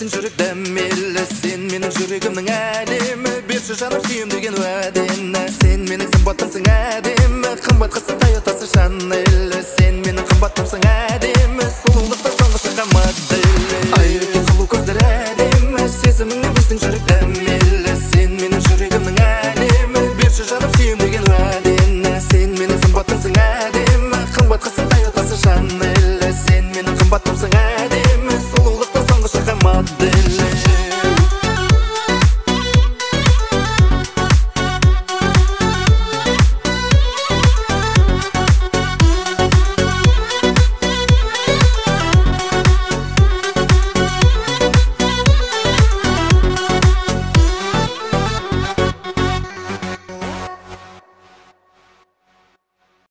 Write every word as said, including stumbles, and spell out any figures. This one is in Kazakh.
Сен жүрек дәмелі, сен менің жүрегімнің әлемі. Берші жаным сүйем деген уәдені. Сен менің сымбаттымсың әдемі, қымбат қысы Тойотасы Шанелі. Сен менің қымбаттымсың әдемі, сұлулықта соңғы шыққан моделі. Ай өте сұлу көздер әдемі, сезіміңнен